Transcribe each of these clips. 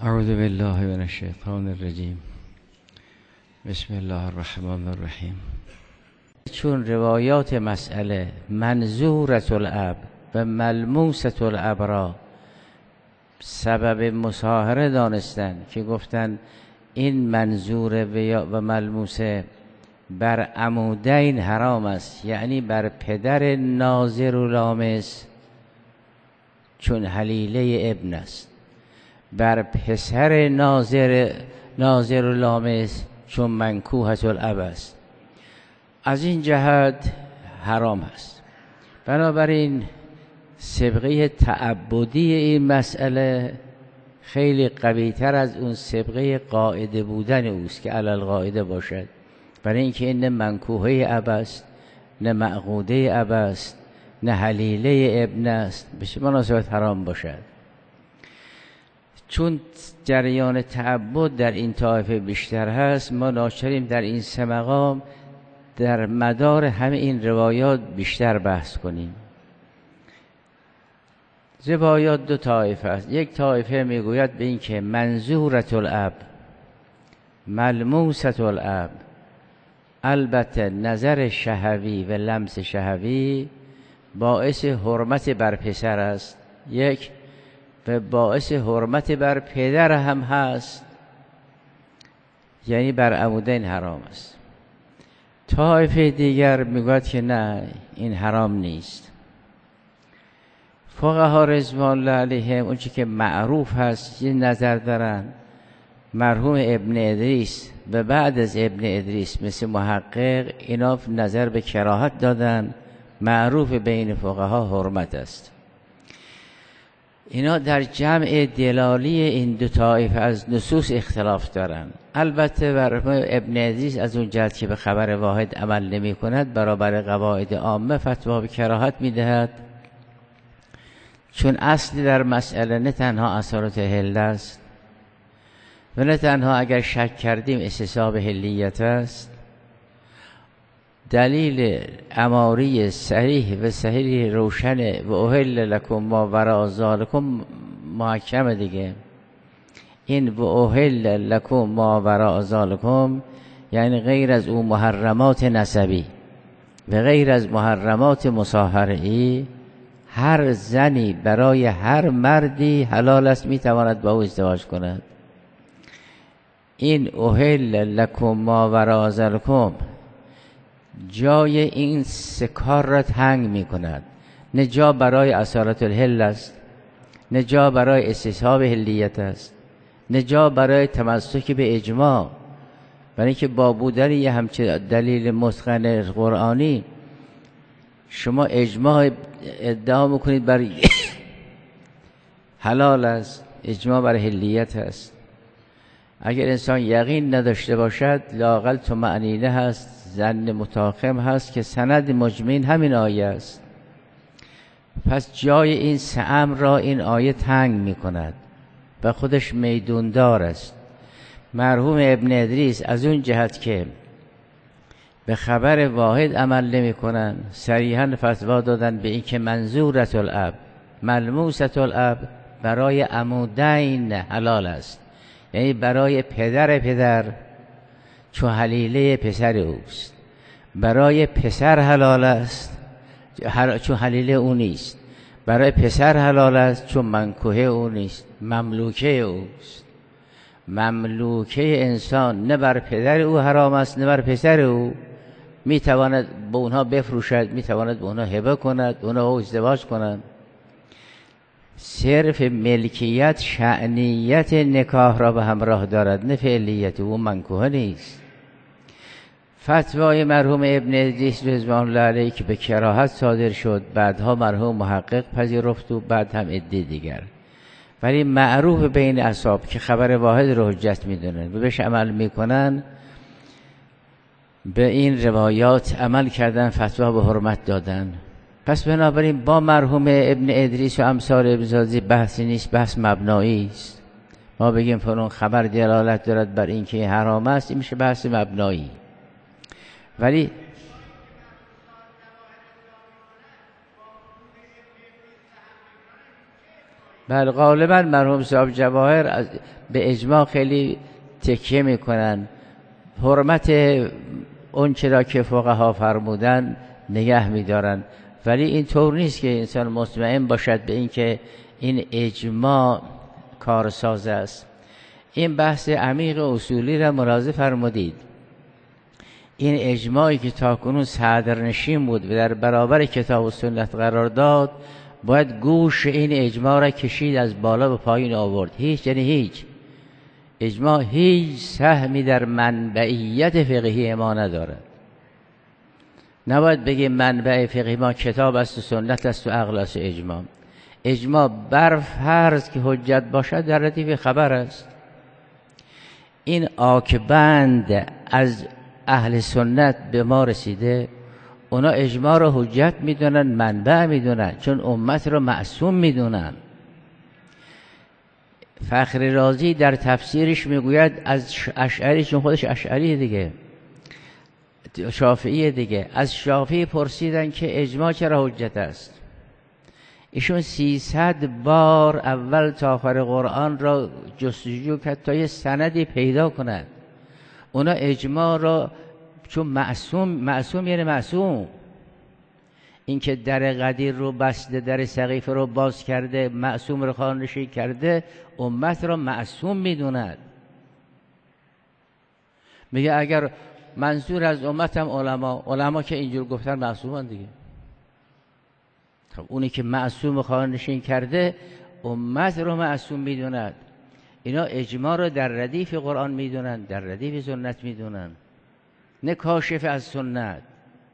اعوذ بالله من الشیطان الرجیم. بسم الله الرحمن الرحیم. چون روایات مسئله منظورة الاب و ملموسة الاب را سبب مصاهره دانستن که گفتن این منظور و ملموسه بر عمودین حرام است، یعنی بر پدر ناظر و لامس چون حلیله ابن است، بر پسر ناظر و لامس چون منکوحة الاب است. از این جهت حرام است. بنابراین سبقه تعبدی این مسئله خیلی قوی تر از اون سبقه قاعده بودن اوست که علی القاعده باشد، برای اینکه این نه منکوحه اب است، نه معقوده اب است، نه حلیله ابن است، به مناسبت حرام باشد. چون جریان تعبد در این طایفه بیشتر هست، ما ناچاریم در این سه مقام در مدار همه این روایات بیشتر بحث کنیم. روایات دو طایفه است. یک طایفه میگوید به این که منظورة الاب ملموسة الاب، البته نظر شهوی و لمس شهوی باعث حرمت بر پسر است، یک و باعث حرمت بر پدر هم هست، یعنی بر عمودین حرام است. طایفه دیگر میگوید که نه، این حرام نیست. فقها رضوان الله علیهم اون چی که معروف هست یه نظر دارن. مرحوم ابن ادریس و بعد از ابن ادریس مثل محقق اینا نظر به کراهت دادن، معروف بین فقها حرمت است. اینا در جمع دلالی این دو طایفه از نصوص اختلاف دارن. البته مرحوم ابن ادریس از اون جهت که به خبر واحد عمل نمی کند برابر قواعد عامه فتوا به کراهت می دهد، چون اصلی در مسئله نه تنها اثرات حل است و نه تنها اگر شک کردیم استصحاب حلیت است، دلیل اماری صحیح و صحیح روشن و احل لکم ما وراء ذالکم محکم دیگه. این و احل لکم ما وراء ذالکم یعنی غیر از اون محرمات نسبی و غیر از محرمات مصاهره‌ای هر زنی برای هر مردی حلال است میتواند با او ازدواج کند. این احل لکم ما وراء ذالکم جای این سه کار را تنگ می کند. نه جا برای اصالت الحل است، نه جا برای استصحاب حلیت است، نه جا برای تمسک به اجماع. برای اینکه با بودن یه همچه دلیل متقن قرآنی شما اجماع ادعا میکنید بر حلال است، اجماع بر حلیت است. اگر انسان یقین نداشته باشد لااقل طمأنینه هست، ظن متاخم هست که سند مجمعین همین آیه است. پس جای این سه امر را این آیه تنگ می کند و خودش میدوندار است. مرحوم ابن ادریس از اون جهت که به خبر واحد عمل نمی کنن صریحاً فتوا دادن به این که منظورة الاب ملموسة الاب برای عمودین حلال است، یعنی برای پدر چون حلیله پسر اوست. برای پسر حلال است چون حلیله او نیست، برای پسر حلال است چون منکوحه او نیست، مملوکه اوست. مملوکه انسان نه بر پدر او حرام است نه بر پسر او. میتواند به اونها بفروشد، میتواند به اونها هبه کند، اونها ازدواج کنند. صرف ملکیت شأنیت نکاح را به همراه دارد، نه فعلیت. او منکوحه نیست. فتوای مرحوم ابن ادریس رضوان الله علیه که به کراهت صادر شد بعدها مرحوم محقق پذیرفت و بعد هم عده دیگر، ولی معروف بین اصحاب که خبر واحد رو حجت میدونن و بهش عمل میکنن، به این روایات عمل کردن، فتوا به حرمت دادن. پس بنابراین با مرحوم ابن ادریس و امثال ابن زازی بحثی نیست، بحث مبنایی است. ما بگیم فلان خبر دلالت دارد بر این که حرام است، این میشه بحث مبنایی. ولی بله غالبا مرحوم صاحب جواهر به اجماع خیلی تکیه میکنن، حرمت اون چرا که فقها فرمودن نگه میدارن، ولی این طور نیست که انسان مطمئن باشد به این که این اجماع کارساز است. این بحث عمیق اصولی را ملاحظه فرمودید. این اجماعی که تاکنون صدرنشین بود و در برابر کتاب و سنت قرار داد، باید گوش این اجماع را کشید از بالا به پایین آورد. هیچ یعنی هیچ اجماع هیچ سهمی در منبعیت فقهی ما ندارد. نباید بگیم منبع فقهی ما کتاب است و سنت است و عقل است و اجماع. اجماع بر فرض که حجت باشد در ردیف خبر است. این آکبند از اهل سنت به ما رسیده، اونا اجماع رو حجت میدونن، منبع میدونن، چون امت رو معصوم میدونن. فخر رازی در تفسیرش میگوید از اشعری، چون خودش اشعری دیگه، شافعی دیگه، از شافعی پرسیدن که اجماع چرا حجت است. ایشون 300 بار اول تا آخر قرآن را جستجو کرد تا یه سندی پیدا کند. اونا اجماع را چون معصوم یعنی معصوم، این که در غدیر رو بسته، در سقیفه رو باز کرده، معصوم رو خانشی کرده، امت را معصوم میدوند. میگه اگر منظور از امت هم علما که اینجور گفتن معصومن دیگه. خب اونی که معصوم خانشین کرده امت رو معصوم میدوند. اینا اجماع رو در ردیف قرآن میدونن، در ردیف سنت میدونن، نه کاشف از سنت.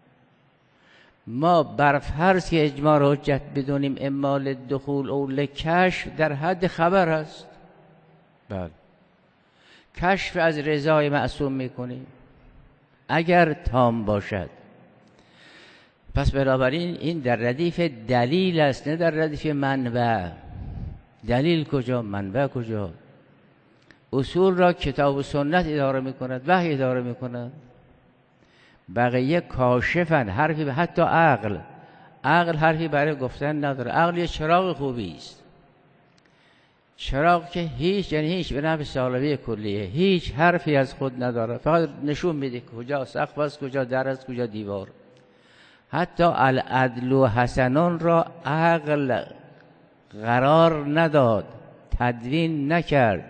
ما بر فرض که اجماع رو حجت بدونیم، اما للدخول او لکشف، در حد خبر است. بله کشف از رضای معصوم میکنیم اگر تام باشد. پس بنابراین این در ردیف دلیل است، نه در ردیف منبع. دلیل کجا، منبع کجا؟ اصول را کتاب و سنت اداره میکند، وحی اداره میکند. بقیه کاشفن، حرفی، حتی عقل حرفی برای گفتن نداره. عقل یه چراغ خوبی است، چراغ که هیچ یعنی هیچ به نحو سالوی کلیه هیچ حرفی از خود نداره، فقط نشون میده کجا سقف است، کجا در است، کجا دیوار. حتی العدل و حسنان را عقل قرار نداد، تدوین نکرد.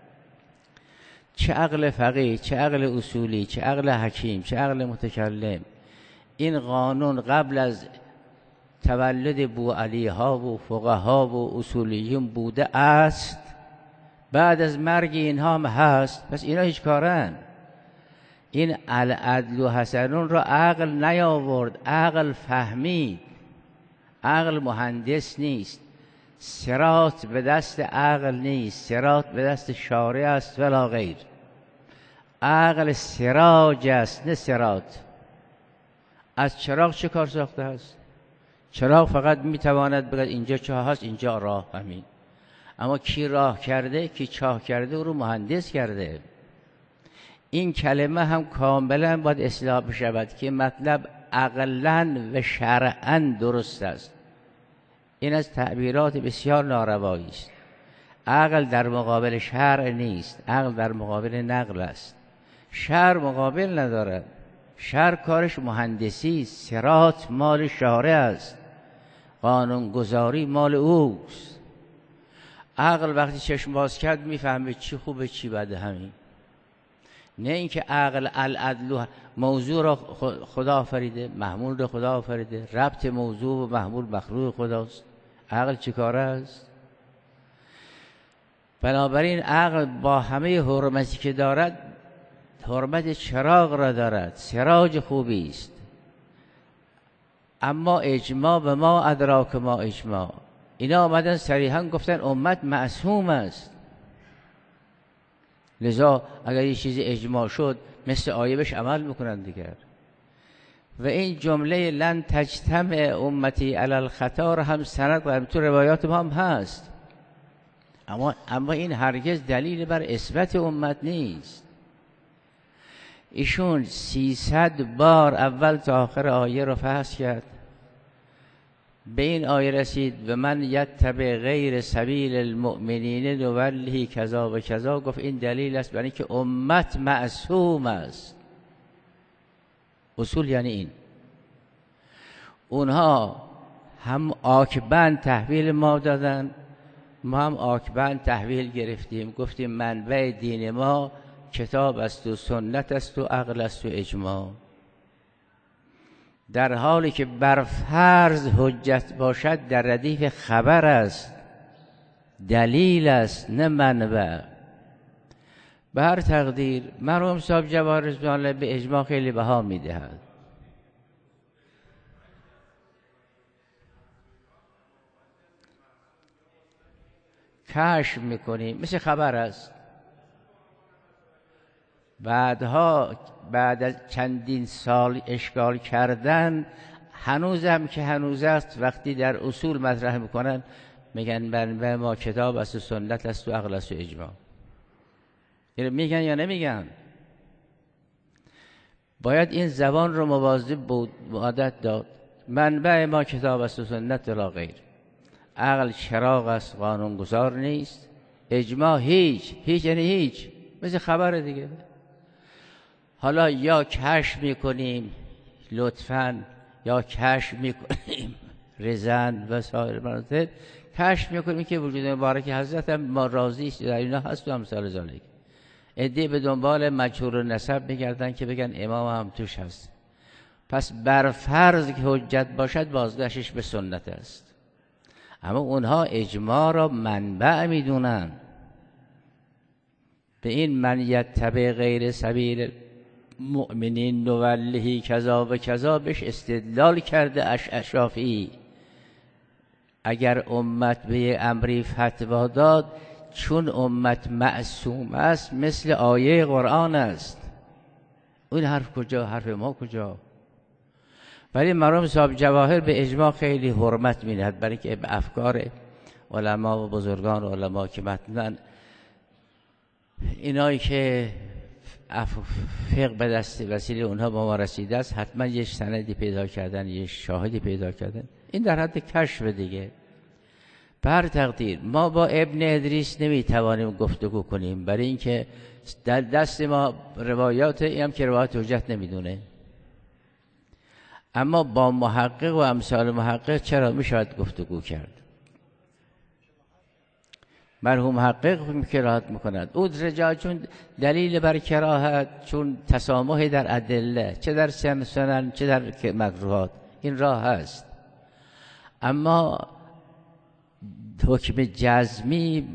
چه عقل فقیه، چه عقل اصولی، چه عقل حکیم، چه عقل متکلم. این قانون قبل از تولد بوعلی ها و فقها و اصولیون بوده است، بعد از مرگ اینها هم هست. پس اینا هیچ کارن. این العدل و حسنون را عقل نیاورد، عقل فهمید. عقل مهندس نیست، صراط به دست عقل نیست، صراط به دست شارع است ولا غیر. عقل سراج است نه صراط. از چراغ چه کار ساخته است؟ چراغ فقط میتواند بگه اینجا چاه هست، اینجا راه، همین. اما کی راه کرده، کی چاه کرده، او رو مهندس کرده. این کلمه هم کاملا باید اصلاح بشود که مطلب عقلاً و شرعاً درست است. این از تعبیرات بسیار ناروایی است. عقل در مقابل شرع نیست، عقل در مقابل نقل است. شرع مقابل ندارد، شرع کارش مهندسی است. صراط مال شارع است، قانون گذاری مال اوست. عقل وقتی چشم باز کرد میفهمه چی خوبه چی بده، همین. نه اینکه عقل العدل موضوع را خدا آفریده، محمول را خدا آفریده، ربط موضوع و محمول مخلوق خداست. عقل چی کاره است؟ بنابراین عقل با همه حرمتی که دارد، حرمت چراغ را دارد، سراج خوبی است. اما اجماع به ما ادراک ما اجماع، اینا آمدن صریحا گفتن امت معصوم است. لذا اگر یه چیزی اجماع شد مثل آیه بهش عمل میکنن دیگر. و این جمله لن تجتمع امتی علی الخطا هم سند قرم تو روایات ما هم هست. اما این هرگز دلیل بر اثبات امت نیست. ایشون 300 بار اول تا آخر آیه رو فحص کرد، به این آیه رسید و من یتبع غیر سبیل المؤمنین نوله کذا و کذا. گفت این دلیل است برای اینکه امت معصوم است. اصول یعنی این، اونها هم آکبند تحویل ما دادن، ما هم آکبند تحویل گرفتیم، گفتیم منبع دین ما کتاب است و سنت است و عقل است و اجماع، در حالی که بر فرض حجت باشد در ردیف خبر است، دلیل است، نه منبع. به هر تقدیر مرحوم صاحب جواهر رضوان الله به اجماع خیلی بها میدهد. کشف میکنیم مثل خبر است. بعدها بعد از چندین سال اشکال کردن، هنوزم که هنوز است، وقتی در اصول مطرح میکنن میگن منبع ما کتاب است و سنت است و عقل است و اجماع. اینو میگن یا نمیگن؟ باید این زبان رو مواظب بود، عادت داد. منبع ما کتاب است و سنت لا غیر. عقل چراغ است، قانونگذار نیست. اجماع هیچ یعنی هیچ، مثل خبر دیگه. حالا یا کشف میکنیم لطفاً، یا کشف میکنیم رزن و سایر مراتب، کشف میکنیم که وجود مبارک حضرت هم ما راضی است، در اینا هست و امثال ذالک. عده به دنبال مجهول نسب میگردن که بگن امام هم توش هست. پس بر فرض که حجت باشد بازگشتش به سنت است، اما اونها اجماع را منبع میدونن. به این من یتبع غیر سبیل مؤمنین نوله کذا و کذا بهش استدلال کرده شافعی. اگر امت به امری فتوا داد، چون امت معصوم است مثل آیه قرآن است. اون حرف کجا؟ حرف ما کجا؟ ولی مرحوم صاحب جواهر به اجماع خیلی حرمت می‌دهد، برای که به افکار علما و بزرگان و علما که متنن، اینایی که فقه به دست وسیله اونها با ما رسیده است، حتما یه سندی پیدا کردن، یه شاهدی پیدا کردن. این در حد کشف دیگه. به هر تقدیر ما با ابن ادریس نمیتوانیم گفتگو کنیم، برای اینکه در دست ما روایات هم که روایات حجت نمیدونه. اما با محقق و امثال محقق چرا میشود گفتگو کرد؟ مرحوم محقق کراهت میکند. ادرجا چون دلیل بر کراهت، چون تسامح در ادله، چه در سنن چه در مکروهات، این راه هست. اما حکم جزمی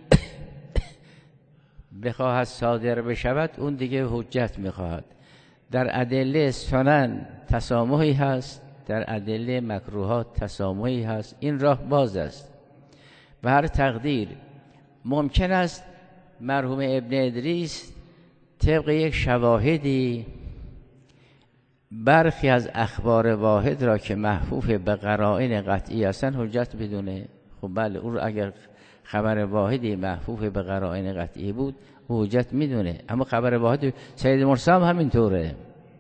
بخواهد صادر بشود، اون دیگه حجت میخواهد. در ادله سنن تسامحی هست، در ادله مکروهات تسامحی هست، این راه باز است. به هر تقدیر ممکن است مرحوم ابن ادریس طبق یک شواهدی برخی از اخبار واحد را که محفوف به قرائن قطعی هستند حجت بدونه. خب بله، او اگر خبر واحدی محفوف به قرائن قطعی بود حجت میدونه. اما خبر واحد سید مرسی هم همینطوره،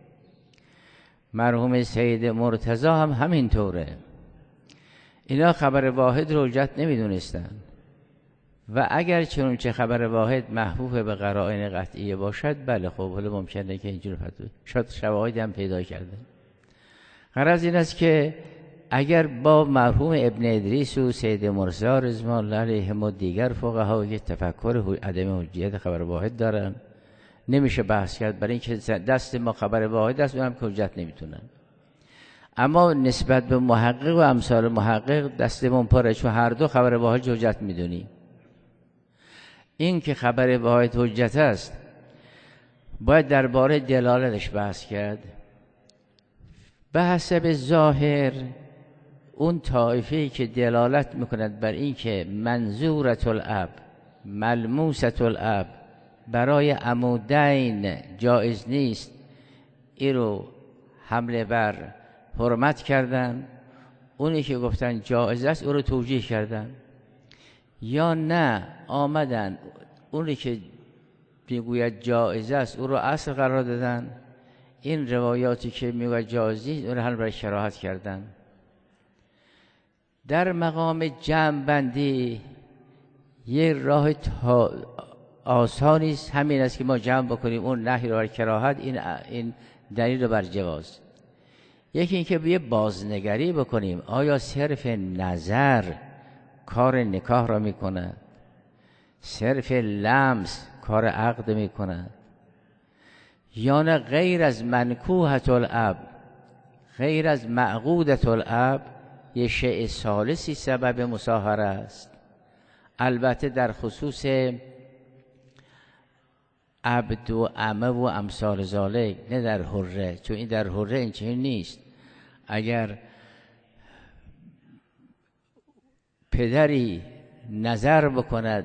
مرحوم سید مرتضی هم همینطوره. اینا خبر واحد رو حجت نمیدونستن. و اگر چنانچه خبر واحد محفوف به قرائن قطعی باشد، بله خب حالا ممکنه که اینجور فتوی شاید شواهدی هم پیدا کرده. غرض این است که اگر با مرحوم ابن ادریس و سید مرسی رضوان الله علیهم و دیگر فقها که تفکر عدم حجیت خبر واحد دارن، نمیشه بحث کرد، برای اینکه دست ما خبر واحد است، اونم که حجت نمیتونن. اما نسبت به محقق و امثال محقق دستمون پره، چون هر دو خبر واحد حجت میدونی. این که خبر واحد حجت است باید درباره دلالتش بحث کرد. به حسب ظاهر اون طایفه‌ای که دلالت میکند بر این که منظورت الاب ملموست الاب برای عمودین جایز نیست، این رو حمله بر حرمت کردن. اونی که گفتن جایز است او رو توجیه کردن، یا نه آمدن اونی که میگوید جایز است او رو اصل قرار دادن. این روایاتی که میگوید جایز نیست اون رو حل بر کراهت کردن. در مقام جمع بندی یه راه آسانی است، همین است که ما جمع بکنیم اون نهی رو بر کراهت، این دلیل رو بر جواز. یکی این که یه بازنگری بکنیم، آیا صرف نظر کار نکاح را میکند؟ صرف لمس کار عقد میکند؟ یا نه غیر از منکوحة الاب، غیر از معقودة الاب، یه شیء ثالثی سبب مصاهره است؟ البته در خصوص عبد و امه و امثال ذالک، نه در حره، چون این در حره این چنین نیست. اگر پدری نظر بکند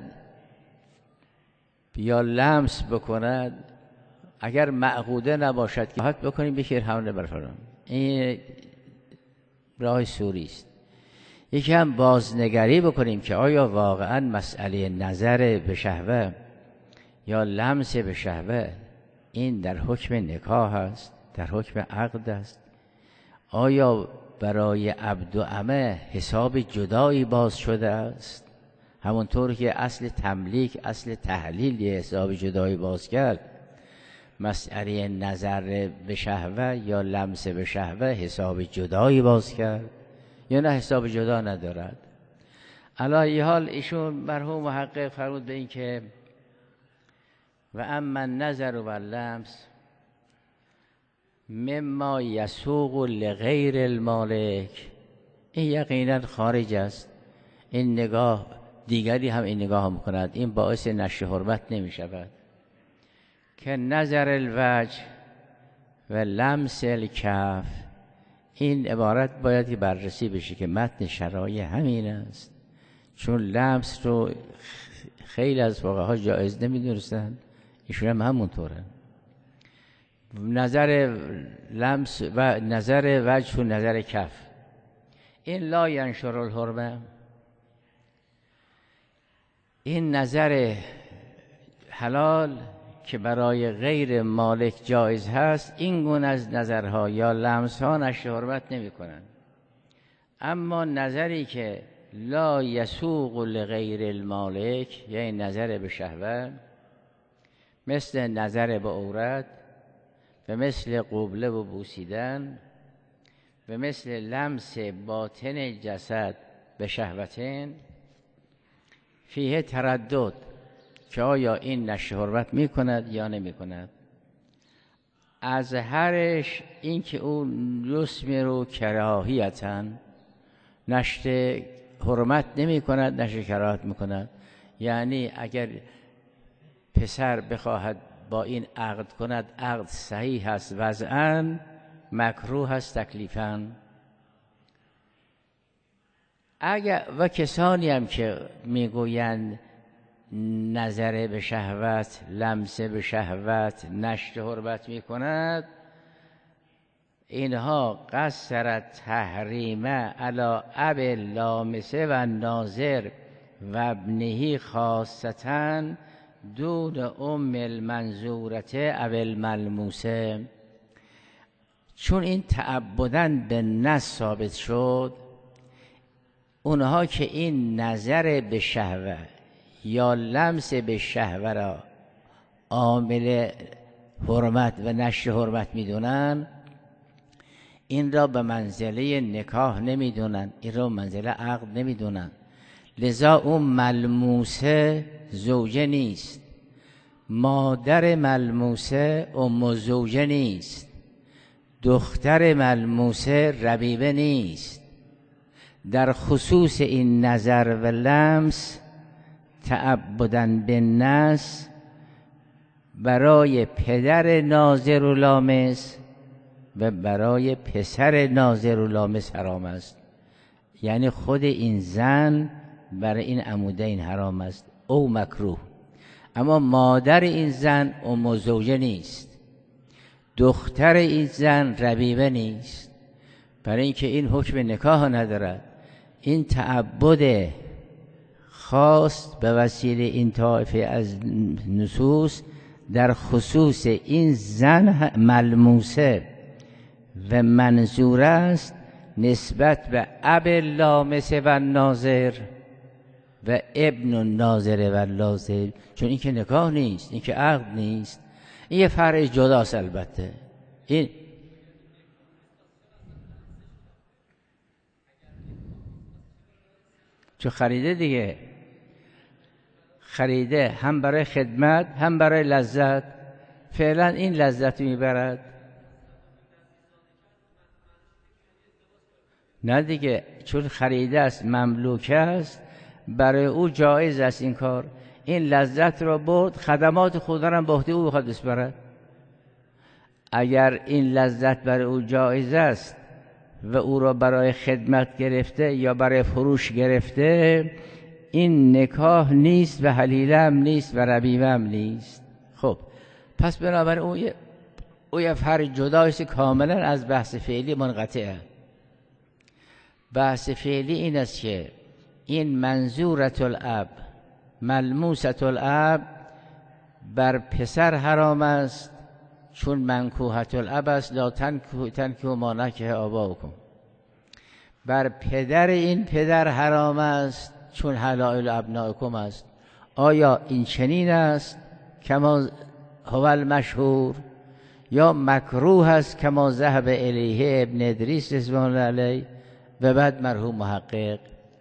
یا لمس بکند، اگر معقوده نباشد که حد بکنیم بکر حمله برفرام، این راه سوری است. یکی هم بازنگری بکنیم که آیا واقعا مسئله نظر به شهوه یا لمس به شهوه این در حکم نکاح است، در حکم عقد است؟ آیا برای عبد و امه حساب جدایی باز شده است؟ همونطور که اصل تملیک، اصل تحلیل یه حساب جدایی باز کرد، مسئله نظر به شهوه یا لمس به شهوه حساب جدایی باز کرد یا نه حساب جدا ندارد؟ علی حال ایشون مرحوم محقق فرمود به این که و اما النظر و اللمس مما یسوق لغیر المالک، این یقینا خارج است. این نگاه دیگری هم این نگاه هم کند، این باعث نشر حرمت نمی شود. که نظر الوجه و لمس الکف، این عبارت باید که بررسی بشه که متن شرایع همین است، چون لمس رو خیلی از فقها جایز نمی‌دونستند، ایشون هم همونطوره. نظر لمس و نظر وجه و نظر کف، این لا ینشر الحرمه، این نظر حلال که برای غیر مالک جایز هست، این گونه از نظرها یا لمس ها نشر حرمت نمی کنند. اما نظری که لا یسوق لغیر المالک، یعنی نظر به شهوه، مثل نظر به عورت و مثل قبله و بوسیدن و مثل لمس باطن جسد به شهوتین، فیه تردد که آیا این نشر حرمت می کند یا نمی کند. از هرش این که اون رسم رو کراهیتاً نشر حرمت نمی کند، نشر کراهت می کند. یعنی اگر پسر بخواهد با این عقد کند، عقد صحیح هست وضعاً، مکروه هست تکلیفاً. اگر و کسانی هم که میگویند نظر به شهوت، لمس به شهوت نشر حرمت می کند، اینها قصر تحریم علی اب لامسه و ناظر و ابنهی خاصتاً دون ام المنظورته او الملموسه. چون این تعبداً به نص ثابت شد، اونها که این نظر به شهوه یا لمس به شهوه را عامل حرمت و نشر حرمت میدونن، این را به منزله نکاح نمیدونن، این را به منزله عقد نمیدونن. لذا اون ملموسه زوجه نیست، مادر ملموسه ام زوجه نیست، دختر ملموسه ربیبه نیست. در خصوص این نظر و لمس تعبداً بالنص برای پدر ناظر و لامس و برای پسر ناظر و لامس حرام است. یعنی خود این زن برای این عمودین حرام است او مکروه. اما مادر این زن ام زوجه نیست، دختر این زن ربیبه نیست، برای اینکه این حکم نکاح ندارد. این تعبد خاص به وسیله این طایفه از نصوص در خصوص این زن ملموسه و منظور است نسبت به اب لامس و ناظر و ابن الناظر و لازم، چون این که نکاح نیست، این که عقد نیست، این یه فرع جداست. البته این چون خریده دیگه، خریده هم برای خدمت هم برای لذت، فعلا این لذت میبرد. نه دیگه، چون خریده است، مملوک است، برای او جایز است این کار. این لذت را برد، خدمات خود را هم به عهده او بخواد بسپارد. اگر این لذت برای او جایز است و او را برای خدمت گرفته یا برای فروش گرفته، این نکاح نیست و حلیله هم نیست و ربیبه هم نیست. خب پس بنابراین او یه فرق جدایست، کاملا از بحث فعلی منقطعه. بحث فعلی این است که این منظورت الاب، ملموست الاب بر پسر حرام است، چون منکوحت الاب است. لا تنکحوا ما نکح آباؤکم. بر پدر این پدر حرام است، چون حلائل ابنائکم است. آیا این چنین است کما هو المشهور، یا مکروه است کما ذهب الیه ابن ادریس رضوان الله علیه و بعد مرحوم محقق؟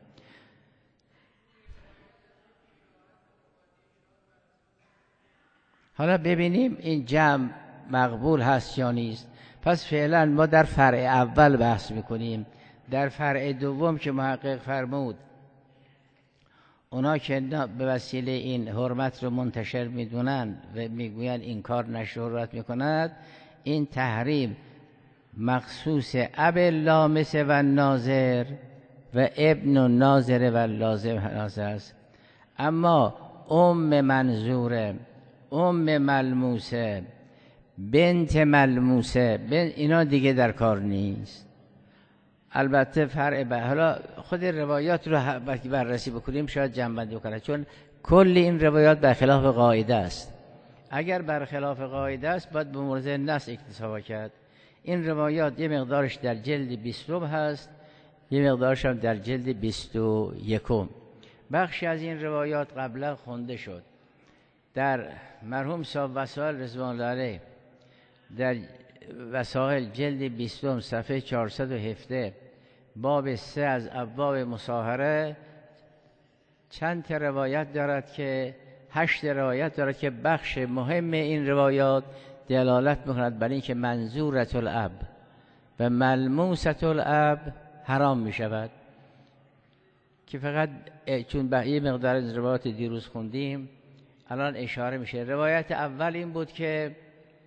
حالا ببینیم این جمع مقبول هست یا نیست. پس فعلا ما در فرع اول بحث میکنیم. در فرع دوم که محقق فرمود اونا که به وسیله این حرمت رو منتشر میدونن و میگوین این کار نشر حرمت میکند، این تحریم مخصوص اب لامس و ناظر و ابن الناظر و لازم است. اما منظوره، ملموسه، بنت ملموسه، اینا دیگه در کار نیست. البته فرع حالا خود روایات رو وقتی بررسی بکنیم شاید جمع‌بندی کنه، چون کل این روایات برخلاف قاعده است. اگر برخلاف قاعده است باید به مورد نص اکتفا کرد. این روایات یه مقدارش در جلد 20 هست، یه مقدارش هم در جلد 21. بخشی از این روایات قبلا خونده شد در مرحوم صاحب وسائل رضوان الله علیه، در وسائل جلد 20 صفحه 417 باب 3 از ابواب مصاهره چند تا روایت دارد که 8 روایت دارد که بخش مهم این روایات دلالت می‌کند بر اینکه منظورت الاب و ملموست الاب حرام می‌شود، که فقط چون به یه مقدار از روایات دیروز خوندیم الان اشاره میشه. روایت اول این بود که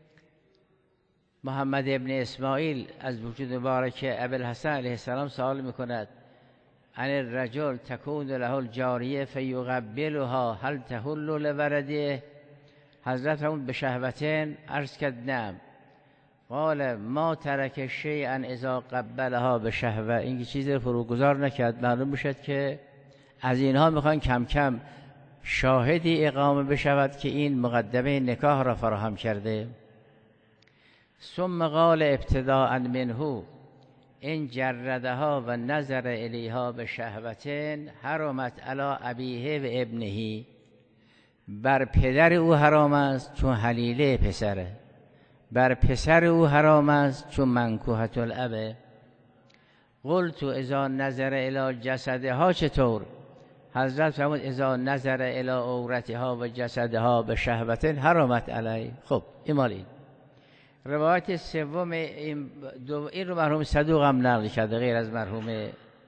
محمد ابن اسماعیل از وجود مبارک ابوالحسن علیه السلام سوال میکند عن الرجل تکون له الجاریه فیقبلها هل تحل لولده. حضرت همون به شهوتین عرض کرد نعم. قال ما ترک شیئا اذا قبلها به شهوه. این چیزی فروگذار نکرد. معلوم میشد که از اینها میخوان کم کم شاهدی اقامه بشود که این مقدمه نکاح را فراهم کرده. ثم قال ابتداء منه این جردها و نظر الیها به شهوتین حرمت علی ابیه و ابنهی. بر پدر او حرام است چون حلیله پسره، بر پسر او حرام است چون منکوحت الاب. قلت اذا نظر الی جسدها چطور؟ حضرت فرمود اذا نظر الی عورتها و جسدها به شهوتین حرمت علی. خب این مال این. روایت سوم این رو مرحوم صدوق هم نقل کرده غیر از مرحوم.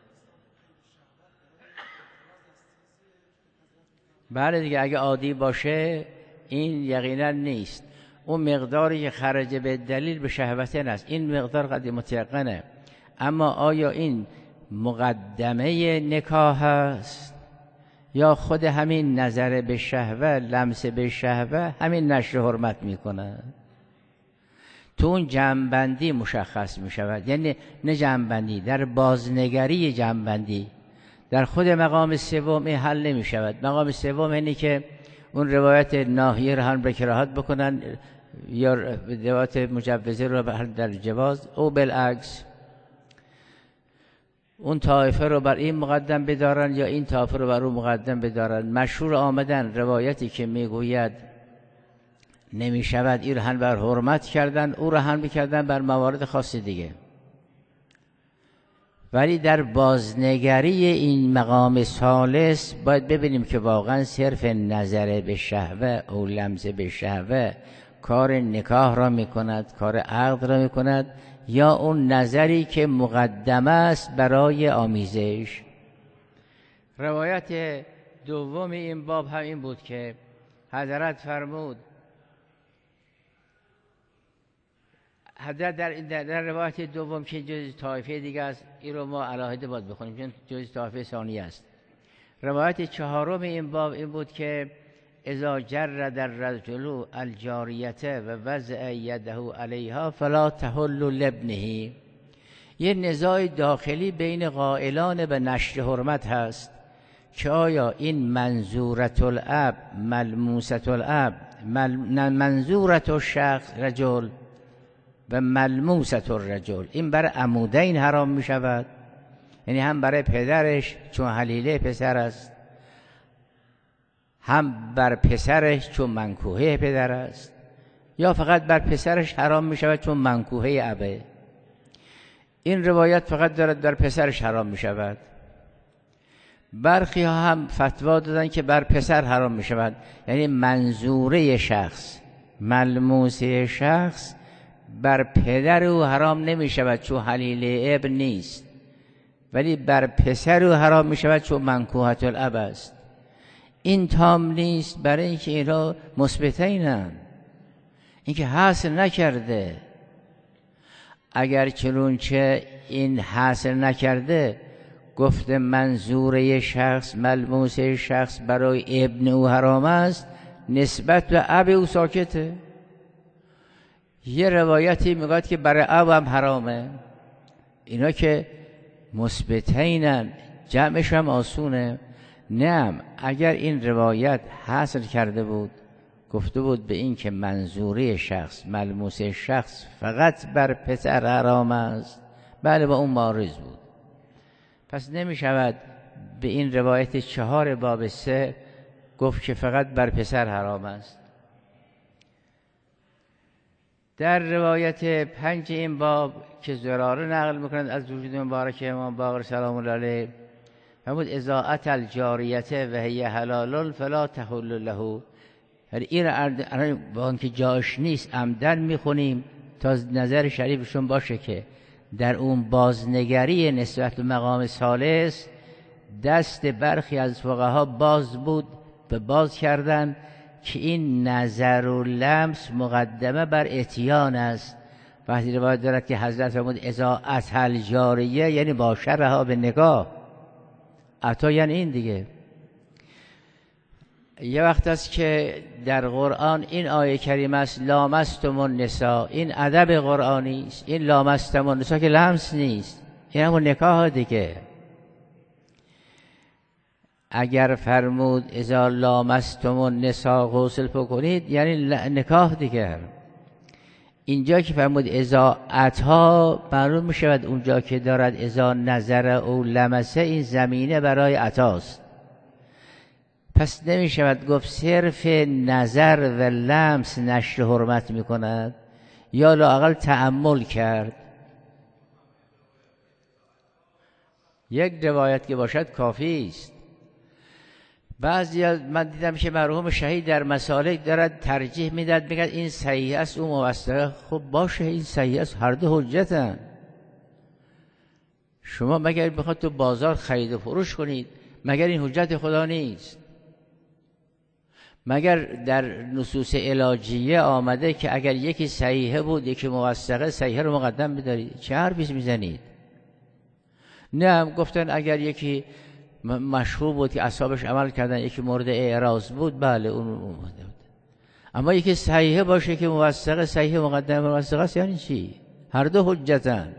بله دیگه، اگه عادی باشه این یقینا نیست. اون مقداری که خرج به دلیل به شهوتین است، این مقدار قد متیقنه. اما آیا این مقدمه نکاح است یا خود همین نظر به شهوه، لمس به شهوه همین نشر حرمت میکنه؟ تو اون جمع‌بندی مشخص می شود. یعنی نه جمع‌بندی، در بازنگری جمع‌بندی در خود مقام سوم حل نمی شود. مقام سوم اینه که اون روایت ناهیه رو هم به کراهت بکنن یا روایت مجوزه رو در جواز، او بالعکس. اون طایفه رو بر این مقدم بدارن یا این طایفه رو بر اون مقدم بدارن. مشهور آمدن روایتی که میگوید نمی شود این رهن بر حرمت کردن، او رهن بکردن بر موارد خاص دیگه. ولی در بازنگری این مقام ثالث باید ببینیم که واقعا صرف نظر به شهوه او لمس به شهوه کار نکاح را میکند، کار عقد را میکند، یا اون نظری که مقدمه است برای آمیزش. روایت دوم این باب هم این بود که حضرت فرمود، حضرت در روایت دوم که جز طایفه دیگه است، این رو ما علاهده باید بخونیم چون جز طایفه ثانیه است. روایت چهارم این باب این بود که اذا جرد الرجل الجاریته و وضع یده علیها فلا تحل لابنه. یه نزاع داخلی بین قائلان به نشر حرمت هست که آیا این منظورت الاب، ملموست الاب، منظورت الشخص رجل و ملموست الرجل، این برای عمودین حرام می شود، یعنی هم برای پدرش چون حلیله پسر است، هم بر پسرش چون منکوحه پدر است، یا فقط بر پسرش حرام می شود چون منکوحه ابه. این روایت فقط دارد بر پسرش حرام می شود. برخی ها هم فتوا دادن که بر پسر حرام می شود، یعنی منظوره شخص، ملموسه شخص بر پدر او حرام نمی شود چون حلیله ابن نیست، ولی بر پسر او حرام می شود چون منکوحت الاب است. این تام نیست برای اینکه این را مثبتینن، اینکه حاصل نکرده. اگر چنونچه این حاصل نکرده گفته منظوره شخص، ملموسه شخص برای ابن او حرام است، نسبت به اب او ساکته. یه روایتی میگوید که برای اب هم حرامه. اینا که مثبتینن، جمعش هم آسونه. نه، اگر این روایت حاصل کرده بود، گفته بود به این که منظوره شخص، ملموسه شخص فقط بر پسر حرام است، بله با اون معارض بود. پس نمی شود به این روایت 4 باب 3 گفت که فقط بر پسر حرام است. در روایت 5 این باب که زراره نقل میکنند از وجود مبارک امام باقر سلام الله علیه، فرمود اذا اتى الجاریه و هی حلال فلا تحل له. این را با اینکه جاش نیست عمدن میخونیم تا نظر شریفشون باشه که در اون بازنگری نسبت به مقام ثالث دست برخی از فقها باز بود به باز کردن که این نظر و لمس مقدمه بر اتیان است. وقتی روایت دارد که حضرت فرمود اذا اتى الجاریه، یعنی باشرها به نگاه. عطا یعنی این دیگه. یه وقت است که در قرآن این آیه کریمه است لامستم النساء، این ادب قرآنی است. این لامستم النساء که لمس نیست، این همون نکاح دیگه. اگر فرمود اذا لامستم النساء غسل بکنید، یعنی نکاح دیگه. اینجا که فرمود اذا عطا، معلوم می شود اونجا که دارد اذا نظر او لمسه، این زمینه برای عطاست. پس نمی شود گفت صرف نظر و لمس نشر حرمت می کند، یا لااقل تأمل کرد. یک روایت که باشد کافی است. بعضی من دیدم که مرحوم شهید در مسالک دارد ترجیح میداد، میگه این صحیح است اون موثقه. خب باشه، این صحیح است، هر دو حجتن. شما مگر بخواد تو بازار خرید و فروش کنید، مگر این حجت خدا نیست؟ مگر در نصوص علاجیه آمده که اگر یکی صحیحه بود یکی موثقه، صحیحه رو مقدم بدارید؟ چه حرفی میزنید؟ نه، گفتن اگر یکی مشهور بود که اصحابش عمل کردن، یکی مورد اعراض بود، بله اون اومده بود. اما یکی صحیحه باشه که موثقه، صحیح مقدم موثقه است، یعنی چی؟ هر دو حجتن.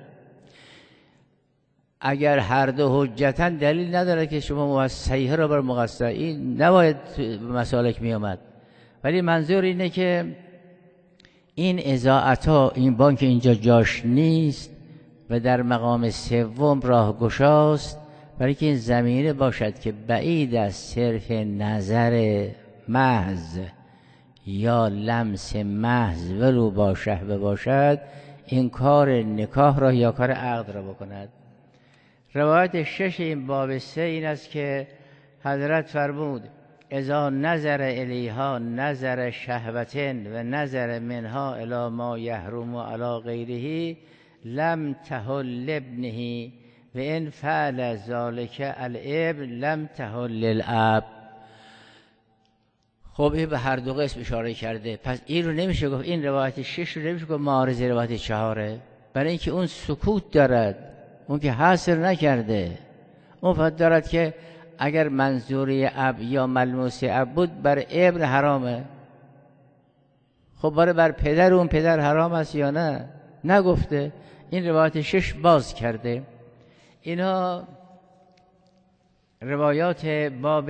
اگر هر دو حجتن دلیل نداره که شما صحیحه رو بر مقصر، این نباید مسالک می آمد. ولی منظور اینه که این اضاعتا، این بانک اینجا جاش نیست، و در مقام سوم راهگشاست، برای که این زمینه باشد که بعید از صرف نظر محض یا لمس محض ولو با شهوه باشد این کار نکاح را یا کار عقد را بکند. روایت 6 این باب 3 این است که حضرت فرمود اذا نظر الیها نظر شهوتن و نظر منها الی ما یحرم علی غیره لم تحل ابنه و ان فعل ذلك الابن لم تحل الاب. خب این به هر دو قسم اشاره کرده، پس این رو نمیشه گفت، این روایت 6 رو نمیشه گفت معارض روایت 4، برای اینکه اون سکوت دارد، اون که حاصل نکرده، اون فقط دارد که اگر منظوری اب یا ملموسی اب بود بر ابن حرامه. خب بر پدر اون پدر حرام است یا نه؟ نگفته. این روایت 6 باز کرده. اینا روایات باب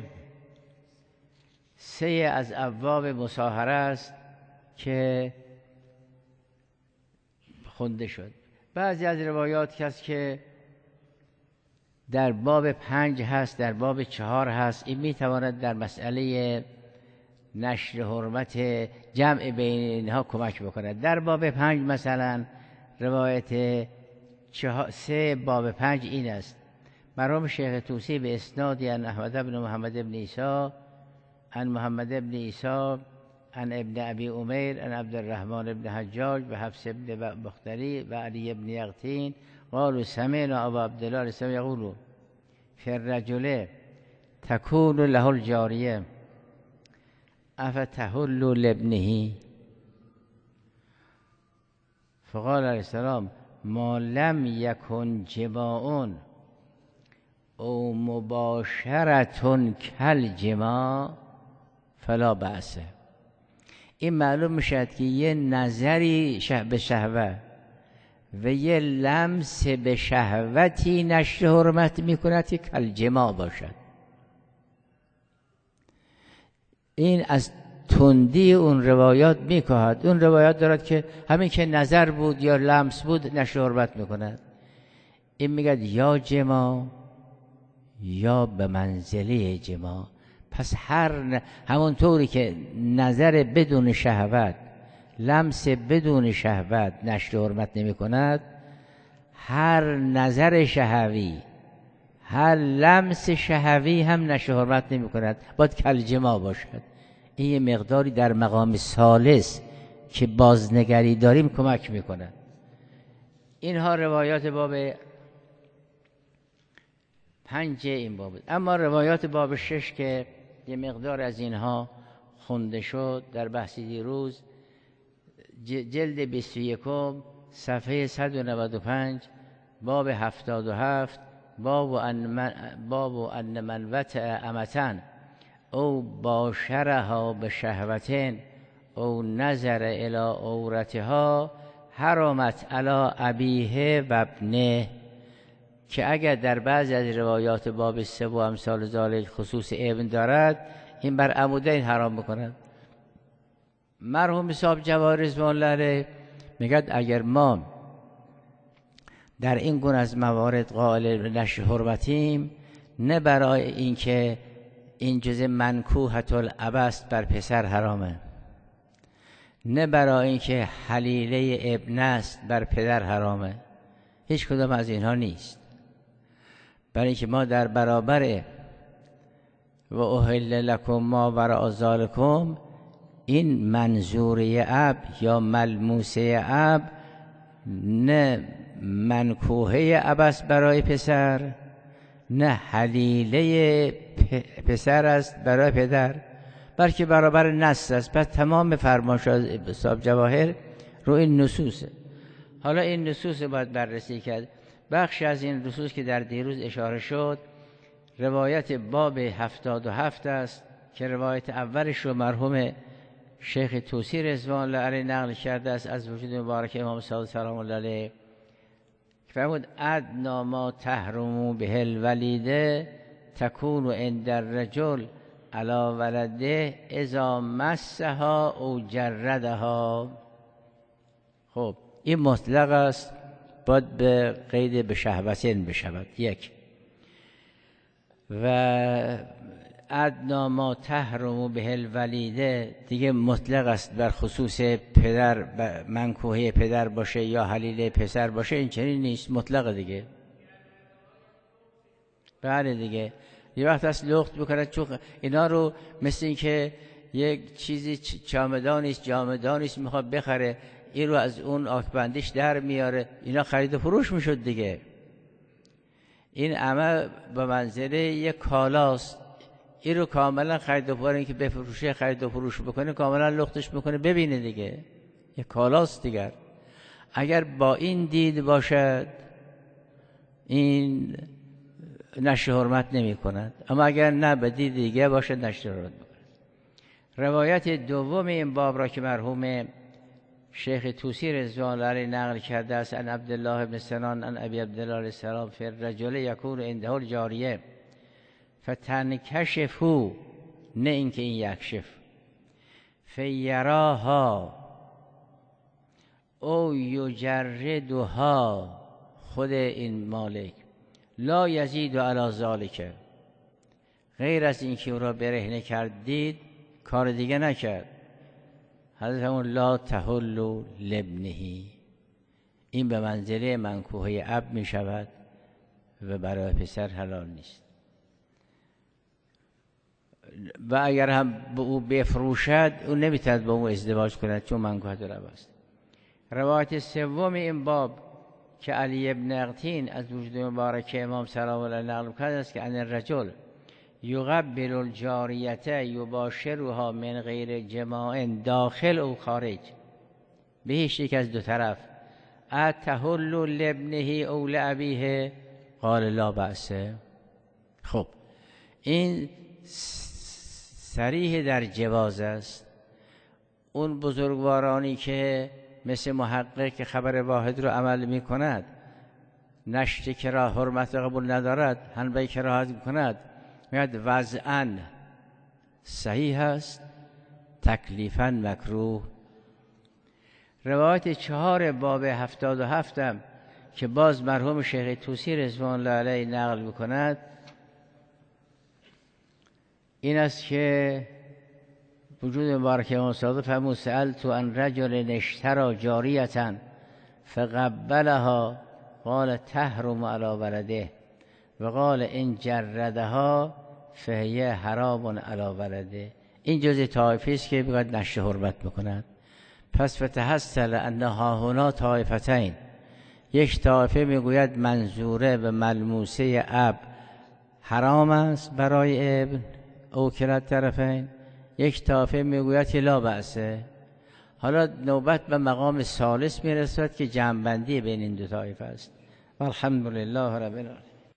3 از ابواب مصاهره است که خونده شد. بعضی از روایات هست که در باب 5 هست، در باب 4 هست. این میتواند در مسئله نشر حرمت جمع بین اینها کمک بکند. در باب 5 مثلا روایت 3 باب 5 این است: مرحوم شیخ طوسی به اسنادی عن احمد بن محمد بن عیسی عن محمد بن عیسی عن ابن ابی امیر عن عبد الرحمن بن حجاج و حفص بن بختری و علی بن یقطین قالوا سمعنا ابا عبد الله الاسلام یقول فی الرجل تکون له الجاریه افتحل لابنه فقال علیه السلام ما لم یکن جماع او مباشرتون کل جماع فلا بأسه. این معلوم میشد که یه نظری به شهوه و یه لمس به شهوتی نشر حرمت میکند که کل جماع باشد. این از تندی اون روایات میکهد. اون روایات دارد که همین که نظر بود یا لمس بود نشر حرمت میکند. این میگد یا جماع یا به منزله جماع. پس همون طوری که نظر بدون شهوت، لمس بدون شهوت نشر حرمت نمی کند، هر نظر شهوی، هر لمس شهوی هم نشر حرمت نمی کند، باید کل جماع باشد. این یه مقداری در مقام ثالث که بازنگری داریم کمک می کند. اینها روایات باب 5 این باب. اما روایات باب 6 که یه مقدار از اینها خونده شد در بحث دیروز، جلد 21 صفحه 195 باب 77 باب ان من وطع امتن او باشرها به شهوتن او نظر الی عورتها حرمت علی ابیه و ابنه، که اگر در بعضی از روایات باب 3 و امثال ذالک خصوص ابن دارد، این بر عمودین حرام بکند. مرحوم صاحب جواهر رضوان الله علیه میگد اگر ما در این گونه از موارد قائل به نشر حرمتیم، نه برای اینکه این جزء منکوحة الابست بر پسر حرامه، نه برای اینکه حلیله ابن است بر پدر حرامه، هیچ کدام از اینها نیست. برای اینکه ما در برابر و احل لکم ما وراء ذالکم، این منظوره اب یا ملموسه اب نه منکوحه اب است برای پسر، نه حلیله پسر است برای پدر، بلکه برابر نص است. پس تمام فرمایشات صاحب جواهر رو این نصوصه. حالا این نصوص باید بررسی کرد. بخش از این نصوص که در دیروز اشاره شد روایت باب 77 است که روایت اولش رو مرحوم شیخ طوسی رضوان الله علیه نقل کرده است از وجود مبارک امام صادق سلام الله علیه، که فرمود ادنا ما تحرمو به الولیده تکون عند الرجل علی ولده اذا مسها او جردها. خب این مطلق است باید به قید به شهوتین بشود. یک و ادنا ما تحرم به الولیده دیگه مطلق است بر خصوص پدر، منکوحه پدر باشه یا حلیله پسر باشه، این چنین نیست، مطلق دیگه. بله دیگه یه وقت از لخت بکنه، چون اینا رو مثل این که یک چیزی جامدانیست میخواد بخره، این رو از اون آکبندیش در میاره، اینا خرید و فروش میشد دیگه. این عمل به منزله یک کالاست، این رو کاملا خرید و فروش، که بفروشه خرید و فروش بکنه، کاملا لختش میکنه ببینه دیگه، یک کالاست دیگر. اگر با این دید باشد این نشر حرمت نمی کند، اما اگر نه به دید دیگه باشد نشر حرمت میکند. روایت دوم این باب را که مرحوم شیخ طوسی رضوان الله علیه نقل کرده است، ان عبدالله بن سنان ان ابی عبدالله علیه السلام فی الرجل یکون عنده الجاریه فتنکشفو، نه اینکه این یکشف، فیراها او یجردها، خود این مالک لا یزید علی ذالک، غیر از اینکه او را برهنه کردید کار دیگه نکرد، حضرت همون لا تحل لابنه، این به منزله منکوحه اب می شود و برای پسر حلال نیست. و اگر هم به او بفروشد او نمیتواند با او ازدواج کند چون منکوحه الاب است. روایت سوم این باب که علی ابن اقتین از وجود مبارک امام سلام الله علیه نقل کرده است که ان الرجل یقبل الجاریه یباشرها من غیر جماع داخل او خارج، به هیچ یک از دو طرف، اتحل لابنه او لابیه، قال لا بأس. خب این صریح در جواز است. اون بزرگوارانی که مثل محقق که خبر واحد رو عمل می کند، نشت کراه حرمت قبول ندارد، حنبه کراهت می کند، میاد وضعاً صحیح است، تکلیفاً مکروه. روایت 4 باب 77 که باز مرحوم شیخ طوسی رضوان الله علیه نقل میکند، این است که وجود مبارک امام صادق فرمود سألت عن رجل اشتری جاریة فقبلها قال تحرم علی ولده و قال ان جردها فهی حرام علی ولده. این جزء طایفی است که باید نشر حرمت میکند. پس فتحصل انها هنا طایفتین، یک طایفه میگوید منظوره و ملموسه اب حرام است برای ابن او کلت طرفین، یک طایفه میگوید که لا بأسه. حالا نوبت به مقام ثالث میرسد که جمع‌بندی بین این دو طایفه است. والحمدلله رب العالمین.